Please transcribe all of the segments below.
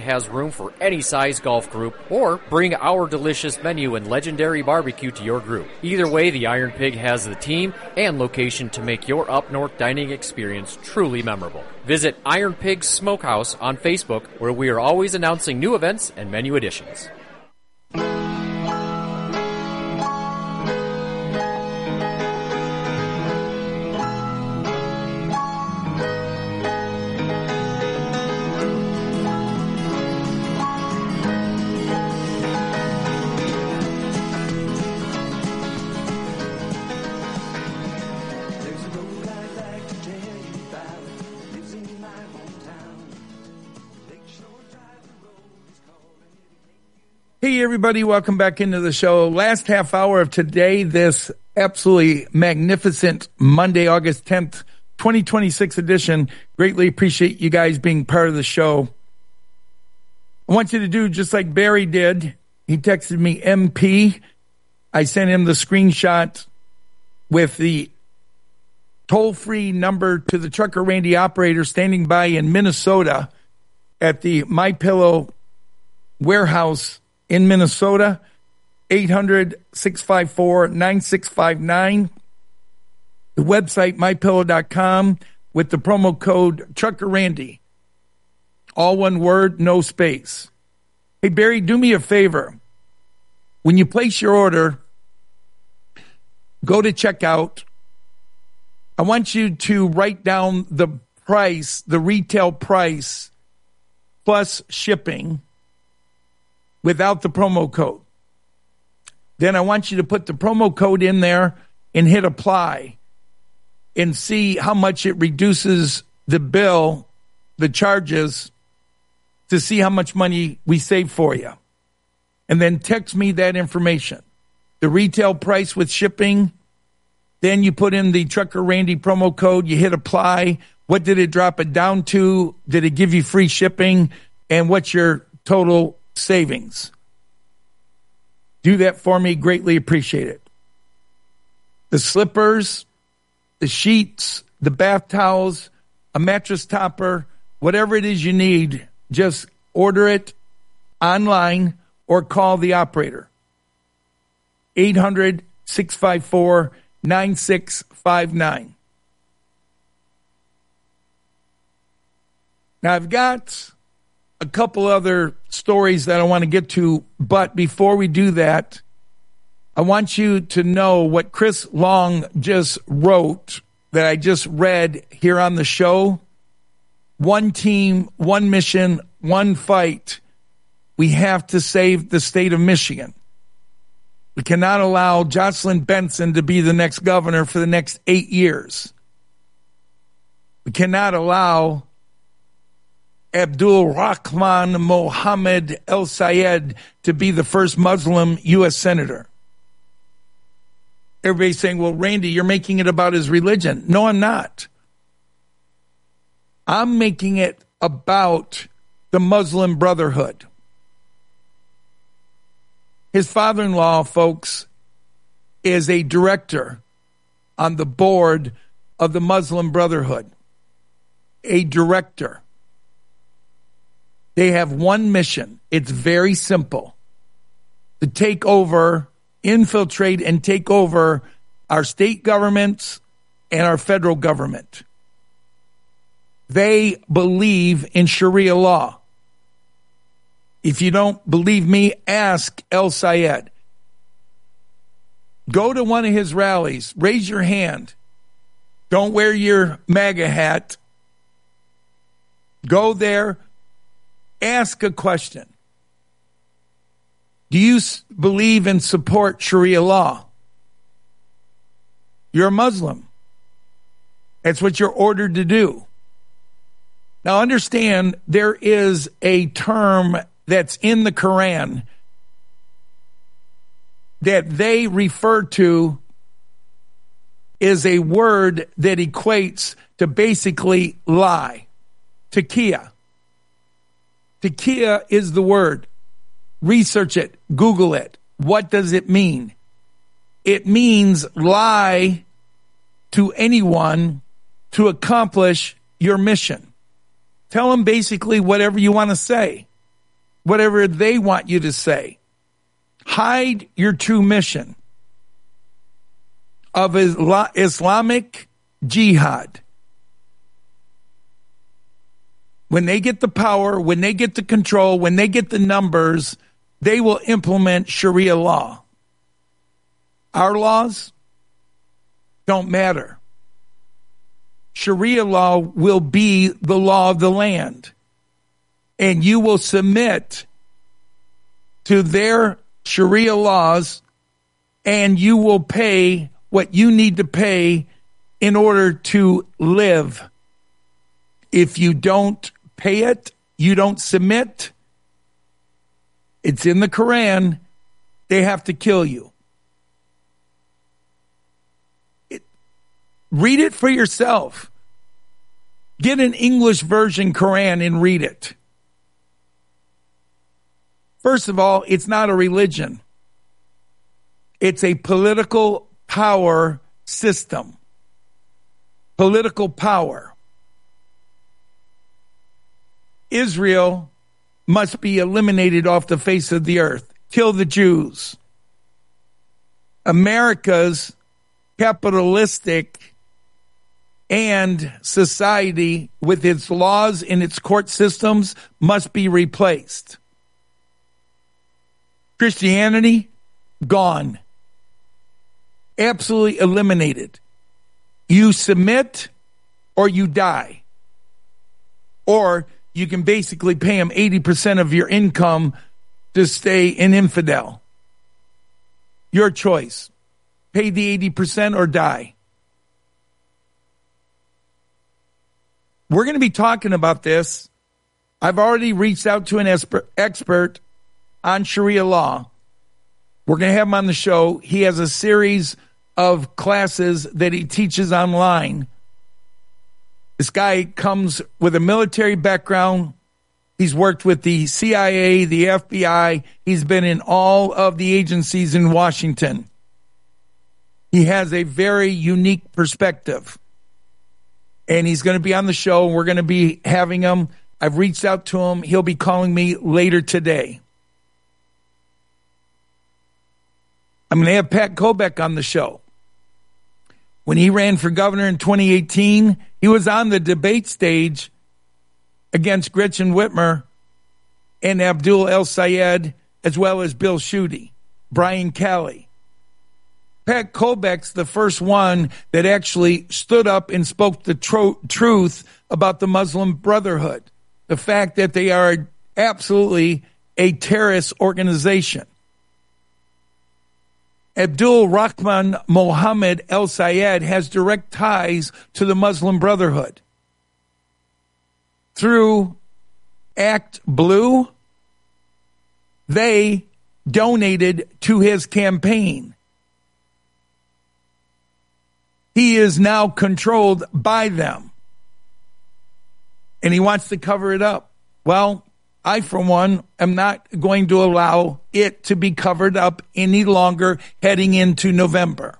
has room for any size golf group, or bring our delicious menu and legendary barbecue to your group. Either way, the Iron Pig has the team and location to make your up north dining experience truly memorable. Visit Iron Pig Smokehouse on Facebook, where we are always announcing new events and menu additions. Hey, everybody. Welcome back into the show. Last half hour of today, this absolutely magnificent Monday, August 10th, 2026 edition. Greatly appreciate you guys being part of the show. I want you to do just like Barry did. He texted me MP. I sent him the screenshot with the toll-free number to the Trucker Randy operator standing by in Minnesota at the MyPillow warehouse in Minnesota, 800-654-9659. The website, mypillow.com, with the promo code Trucker Randy. All one word, no space. Hey, Barry, do me a favor. When you place your order, go to checkout. I want you to write down the price, the retail price, plus shipping, without the promo code. Then I want you to put the promo code in there and hit apply and see how much it reduces the bill, the charges, to see how much money we save for you. And then text me that information. The retail price with shipping, then you put in the Trucker Randy promo code, you hit apply. What did it drop it down to? Did it give you free shipping? And what's your total savings? Do that for me. Greatly appreciate it. The slippers, the sheets, the bath towels, a mattress topper, whatever it is you need, just order it online or call the operator. 800-654-9659. Now, I've got a couple other stories that I want to get to, but before we do that, I want you to know what Chris Long just wrote that I just read here on the show. One team, one mission, one fight. We have to save the state of Michigan. We cannot allow Jocelyn Benson to be the next governor for the next 8 years. We cannot allow Abdul Rahman Mohammed El Sayed to be the first Muslim U.S. senator. Everybody's saying, well, Randy, you're making it about his religion. No, I'm not. I'm making it about the Muslim Brotherhood. His father-in-law, folks, is a director on the board of the Muslim Brotherhood. A director. They have one mission. It's very simple. To take over, infiltrate, and take over our state governments and our federal government. They believe in Sharia law. If you don't believe me, ask El Sayed. Go to one of his rallies. Raise your hand. Don't wear your MAGA hat. Go there. Ask a question. Do you believe and support Sharia law? You're a Muslim. That's what you're ordered to do. Now understand, there is a term that's in the Quran that they refer to is a word that equates to basically lie. Taqiyya. Taqiyya is the word. Research it. Google it. What does it mean? It means lie to anyone to accomplish your mission. Tell them basically whatever you want to say. whatever they want you to say. Hide your true mission of Islamic jihad. When they get the power, when they get the control, when they get the numbers, they will implement Sharia law. Our laws don't matter. Sharia law will be the law of the land. And you will submit to their Sharia laws, and you will pay what you need to pay in order to live. If you don't pay it, you don't submit, it's in the Quran, they have to kill you. Read it for yourself. Get an English version Quran and read it. First of all, it's not a religion. It's a political power system. Political power. Israel must be eliminated off the face of the earth. Kill the Jews. America's capitalistic and society with its laws and its court systems must be replaced. Christianity, gone. Absolutely eliminated. You submit or you die. Or you can basically pay them 80% of your income to stay an infidel. Your choice. Pay the 80% or die. We're going to be talking about this. I've already reached out to an expert on Sharia law. We're going to have him on the show. He has a series of classes that he teaches online. This guy comes with a military background. He's worked with the CIA, the FBI. He's been in all of the agencies in Washington. He has a very unique perspective. And he's going to be on the show. We're going to be having him. I've reached out to him. He'll be calling me later today. I'm going to have Pat Kobeck on the show. When he ran for governor in 2018, he was on the debate stage against Gretchen Whitmer and Abdul El-Sayed, as well as Bill Schuette, Brian Kelly. Pat Kobeck's the first one that actually stood up and spoke the truth about the Muslim Brotherhood, the fact that they are absolutely a terrorist organization. Abdul Rahman Mohammed El-Sayed has direct ties to the Muslim Brotherhood. Through Act Blue, they donated to his campaign. He is now controlled by them. And he wants to cover it up. Well, I, for one, am not going to allow it to be covered up any longer heading into November.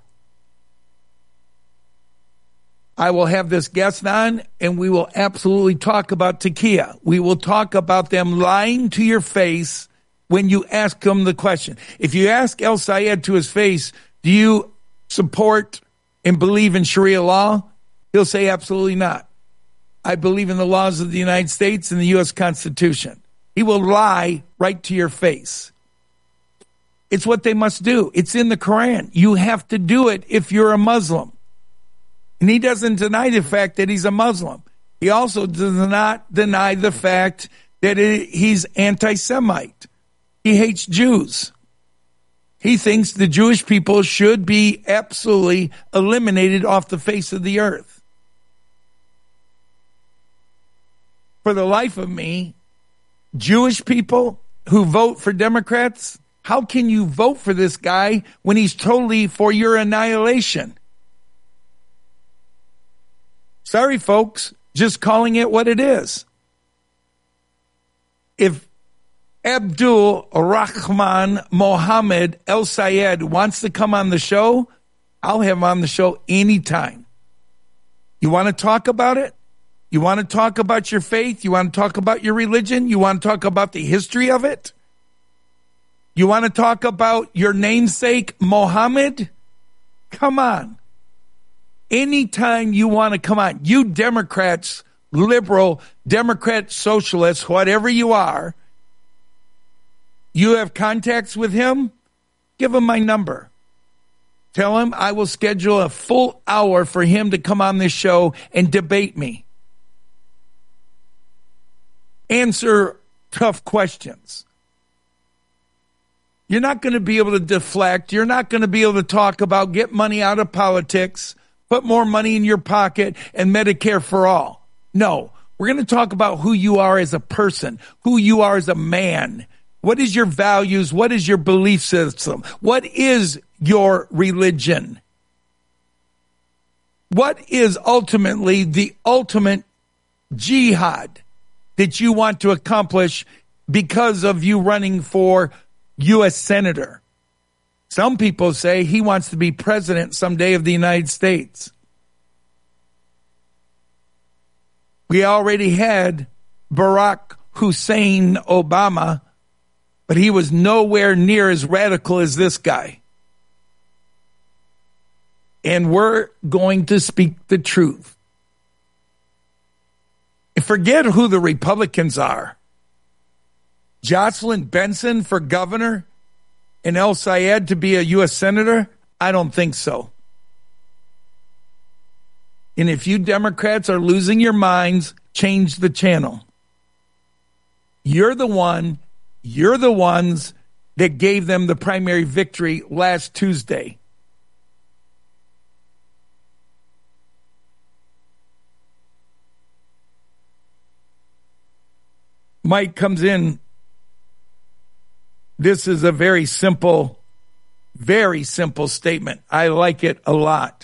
I will have this guest on, and we will absolutely talk about Taqiyya. We will talk about them lying to your face when you ask them the question. If you ask El-Sayed to his face, do you support and believe in Sharia law? He'll say absolutely not. I believe in the laws of the United States and the U.S. Constitution. He will lie right to your face. It's what they must do. It's in the Quran. You have to do it if you're a Muslim. And he doesn't deny the fact that he's a Muslim. He also does not deny the fact that he's anti-Semite. He hates Jews. He thinks the Jewish people should be absolutely eliminated off the face of the earth. For the life of me, Jewish people who vote for Democrats, how can you vote for this guy when he's totally for your annihilation? Sorry, folks, just calling it what it is. If Abdul Rahman Mohammed El-Sayed wants to come on the show, I'll have him on the show anytime. You want to talk about it? You want to talk about your faith? You want to talk about your religion? You want to talk about the history of it? You want to talk about your namesake, Mohammed? Come on. Anytime you want to come on, you Democrats, liberal, Democrat, socialists, whatever you are, you have contacts with him? Give him my number. Tell him I will schedule a full hour for him to come on this show and debate me. Answer tough questions. You're not going to be able to deflect. You're not going to be able to talk about get money out of politics, put more money in your pocket, and Medicare for all. No, we're going to talk about who you are as a person, who you are as a man. What is your values? What is your belief system? What is your religion? What is ultimately the ultimate jihad that you want to accomplish because of you running for U.S. Senator? Some people say he wants to be president someday of the United States. We already had Barack Hussein Obama, but he was nowhere near as radical as this guy. And we're going to speak the truth. Forget who the Republicans are. Jocelyn Benson for governor and El Sayed to be a U.S. senator? I don't think so. And if you Democrats are losing your minds, change the channel. You're the ones that gave them the primary victory last Tuesday. Mike comes in. This is a very simple statement. I like it a lot.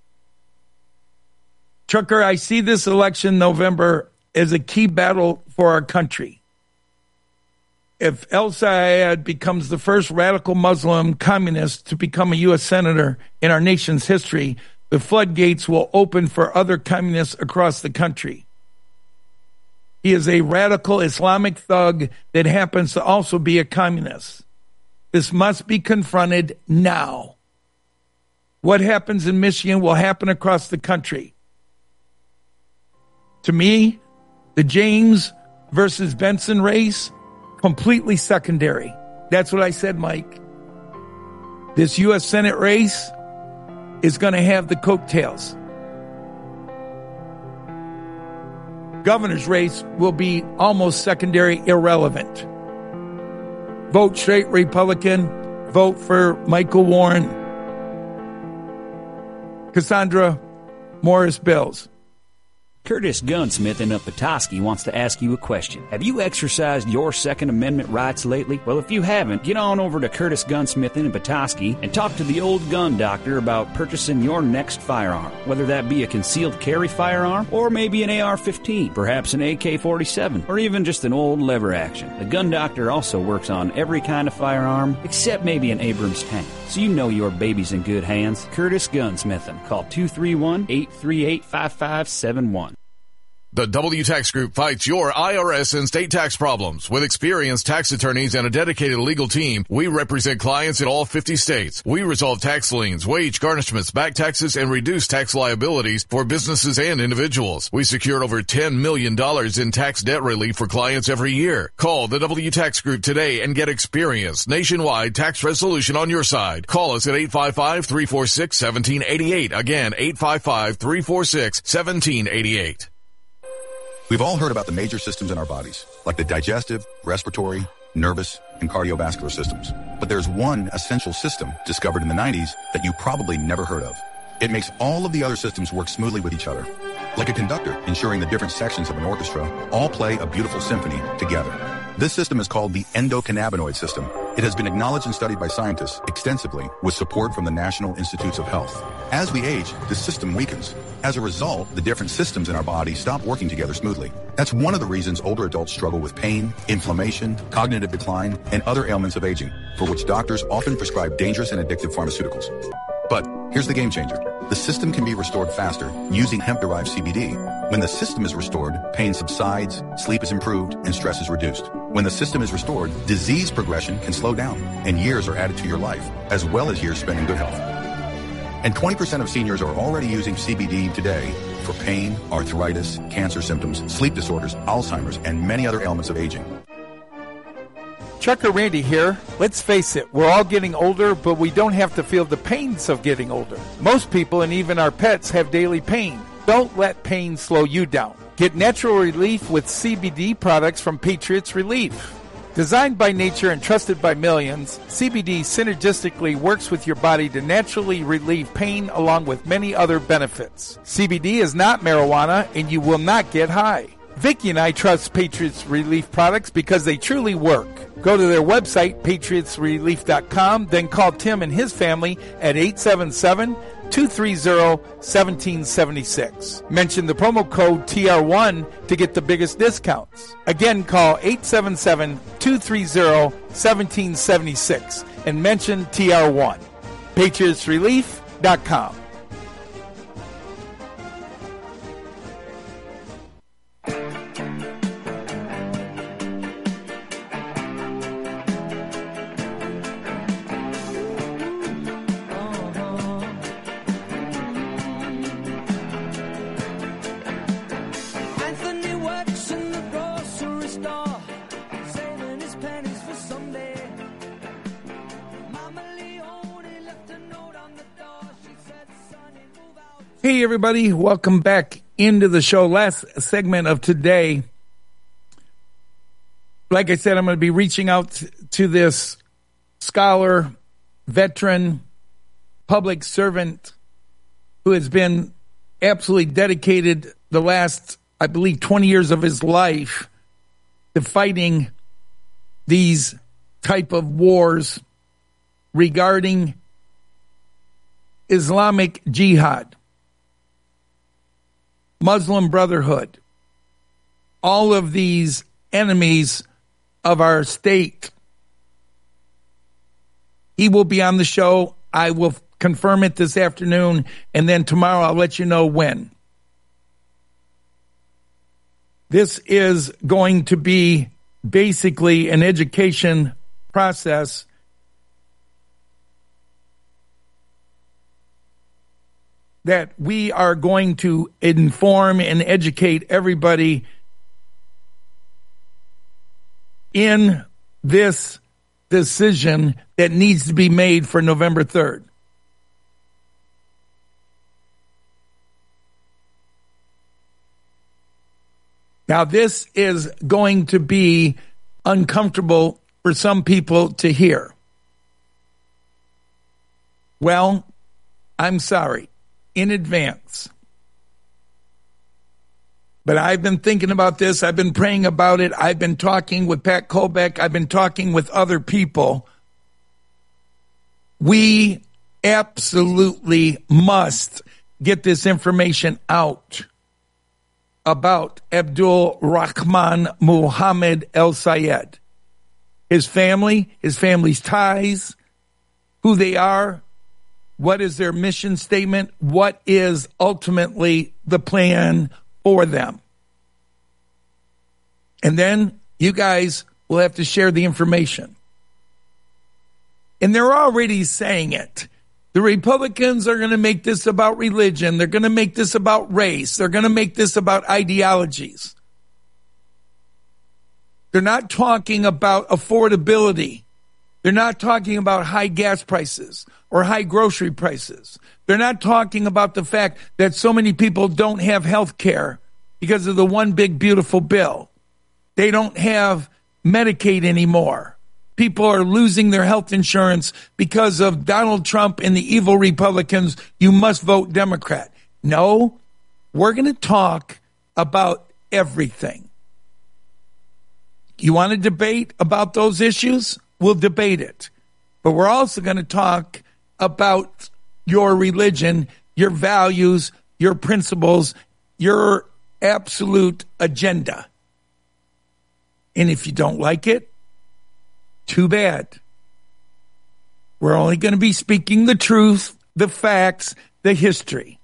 Trucker, I see this election November as a key battle for our country. If El Sayed becomes the first radical Muslim communist to become a U.S. senator in our nation's history, the floodgates will open for other communists across the country. He is a radical Islamic thug that happens to also be a communist. This must be confronted now. What happens in Michigan will happen across the country. To me, the James versus Benson race, completely secondary. That's what I said, Mike. This U.S. Senate race is going to have the coattails. Governor's race will be almost secondary, irrelevant. Vote straight Republican. Vote for Michael Warren. Cassandra Morris-Bills. Curtis Gunsmith in Petoskey wants to ask you a question. Have you exercised your Second Amendment rights lately? Well, if you haven't, get on over to Curtis Gunsmith in Petoskey and talk to the old gun doctor about purchasing your next firearm. Whether that be a concealed carry firearm or maybe an AR-15, perhaps an AK-47, or even just an old lever action. The gun doctor also works on every kind of firearm except maybe an Abrams tank. So you know your baby's in good hands. Curtis Gunsmithin. Call 231-838-5571. The WTax Group fights your IRS and state tax problems. With experienced tax attorneys and a dedicated legal team, we represent clients in all 50 states. We resolve tax liens, wage garnishments, back taxes, and reduce tax liabilities for businesses and individuals. We secured over $10 million in tax debt relief for clients every year. Call the WTax Group today and get experienced nationwide tax resolution on your side. Call us at 855-346-1788. Again, 855-346-1788. We've all heard about the major systems in our bodies, like the digestive, respiratory, nervous, and cardiovascular systems. But there's one essential system discovered in the 90s that you probably never heard of. It makes all of the other systems work smoothly with each other. Like a conductor, ensuring the different sections of an orchestra all play a beautiful symphony together. This system is called the endocannabinoid system. It has been acknowledged and studied by scientists extensively with support from the National Institutes of Health. As we age, the system weakens. As a result, the different systems in our body stop working together smoothly. That's one of the reasons older adults struggle with pain, inflammation, cognitive decline, and other ailments of aging, for which doctors often prescribe dangerous and addictive pharmaceuticals. But here's the game changer. the system can be restored faster using hemp-derived CBD. When the system is restored, pain subsides, sleep is improved, and stress is reduced. When the system is restored, disease progression can slow down, and years are added to your life, as well as years spent in good health. And 20% of seniors are already using CBD today for pain, arthritis, cancer symptoms, sleep disorders, Alzheimer's, and many other ailments of aging. Trucker Randy here. Let's face it, we're all getting older, but we don't have to feel the pains of getting older. Most people and even our pets have daily pain. Don't let pain slow you down. Get natural relief with CBD products from Patriots Relief. Designed by nature and trusted by millions, CBD synergistically works with your body to naturally relieve pain along with many other benefits. CBD is not marijuana and you will not get high. Vicki and I trust Patriots Relief products because they truly work. Go to their website, patriotsrelief.com, then call Tim and his family at 877-230-1776. Mention the promo code TR1 to get the biggest discounts. Again, call 877-230-1776 and mention TR1. patriotsrelief.com. Hey, everybody. Welcome back into the show. Last segment of today. Like I said, I'm going to be reaching out to this scholar, veteran, public servant who has been absolutely dedicated the last, I believe, 20 years of his life to fighting these type of wars regarding Islamic Jihad, Muslim Brotherhood, all of these enemies of our state. He will be on the show. I will confirm it this afternoon, and then tomorrow I'll let you know when. This is going to be basically an education process that we are going to inform and educate everybody in this decision that needs to be made for November 3rd. Now, this is going to be uncomfortable for some people to hear. Well, I'm sorry in advance. But I've been thinking about this. I've been praying about it. I've been talking with Pat Kolbeck. I've been talking with other people. We absolutely must get this information out about Abdul Rahman Muhammad El Sayed. His family, his family's ties, who they are, what is their mission statement, what is ultimately the plan for them. And then you guys will have to share the information. And they're already saying it. The Republicans are going to make this about religion. They're going to make this about race. They're going to make this about ideologies. They're not talking about affordability. They're not talking about high gas prices or high grocery prices. They're not talking about the fact that so many people don't have health care because of the one big beautiful bill. They don't have Medicaid anymore. People are losing their health insurance because of Donald Trump and the evil Republicans. You must vote Democrat. No, we're going to talk about everything. You want to debate about those issues? We'll debate it. But we're also going to talk about your religion, your values, your principles, your absolute agenda. And if you don't like it, too bad. We're only going to be speaking the truth, the facts, the history.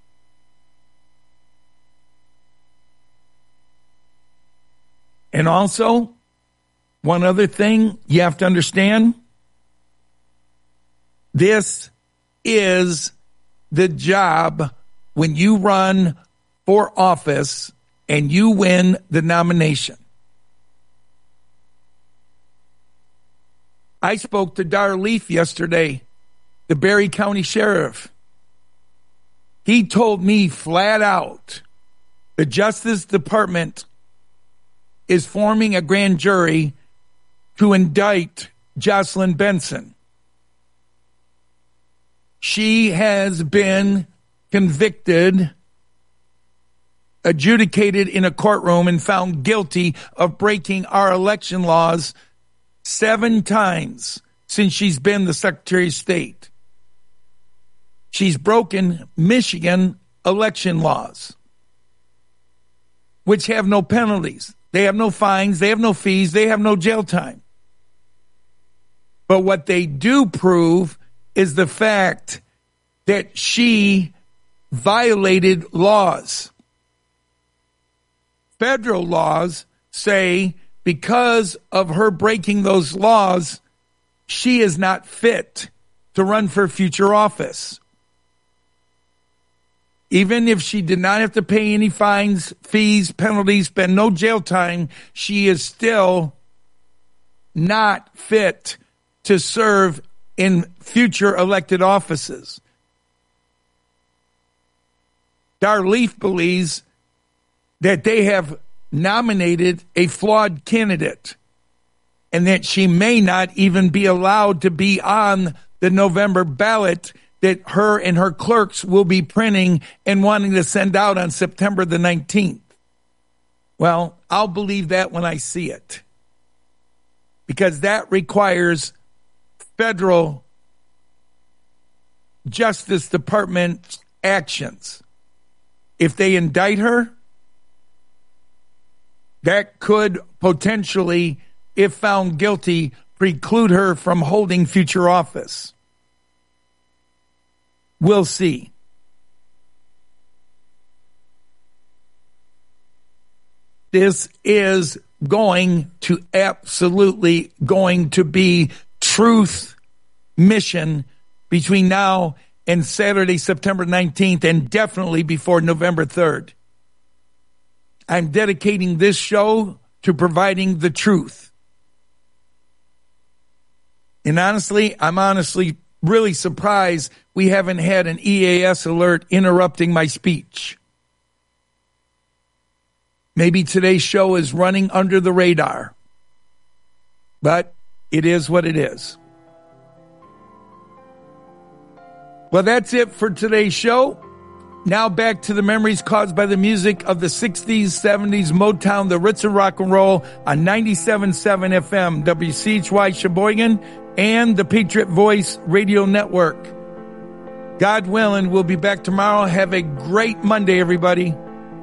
And also, one other thing you have to understand, this is the job when you run for office and you win the nomination. I spoke to Dar Leaf yesterday, the Berry County Sheriff. He told me flat out the Justice Department is forming a grand jury to indict Jocelyn Benson. She has been convicted, adjudicated in a courtroom, and found guilty of breaking our election laws 7 times since she's been the Secretary of State. She's broken Michigan election laws, which have no penalties. They have no fines. They have no fees. They have no jail time. But what they do prove is the fact that she violated laws. Federal laws say because of her breaking those laws, she is not fit to run for future office. Even if she did not have to pay any fines, fees, penalties, spend no jail time, she is still not fit to serve in future elected offices. Dar Leaf believes that they have nominated a flawed candidate and that she may not even be allowed to be on the November ballot that her and her clerks will be printing and wanting to send out on September the 19th. Well, I'll believe that when I see it, because that requires federal Justice Department actions. If they indict her, that could potentially, if found guilty, preclude her from holding future office. We'll see. This is absolutely going to be truth mission between now and Saturday, September 19th, and definitely before November 3rd. I'm dedicating this show to providing the truth. And honestly, I'm really surprised we haven't had an EAS alert interrupting my speech. Maybe today's show is running under the radar, but it is what it is. Well, that's it for today's show. Now back to the memories caused by the music of the 60s, 70s, Motown, the Ritz and rock and roll on 97.7 FM, WCHY Sheboygan, and the Patriot Voice Radio Network. God willing, we'll be back tomorrow. Have a great Monday, everybody.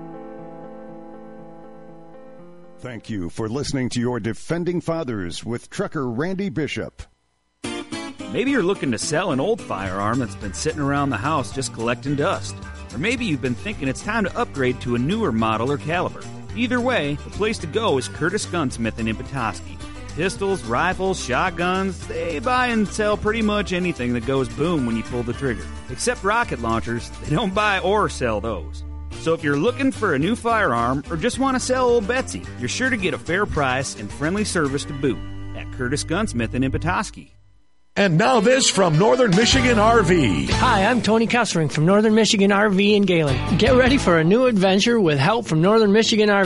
Thank you for listening to your Defending Fathers with Trucker Randy Bishop. Maybe you're looking to sell an old firearm that's been sitting around the house just collecting dust. Or maybe you've been thinking it's time to upgrade to a newer model or caliber. Either way, the place to go is Curtis Gunsmith in Petoskey. Pistols, rifles, shotguns, they buy and sell pretty much anything that goes boom when you pull the trigger. Except rocket launchers, they don't buy or sell those. So if you're looking for a new firearm or just want to sell old Betsy, you're sure to get a fair price and friendly service to boot at Curtis Gunsmith in Petoskey. And now this from Northern Michigan RV. Hi, I'm Tony Kessering from Northern Michigan RV in Galen. Get ready for a new adventure with help from Northern Michigan RV.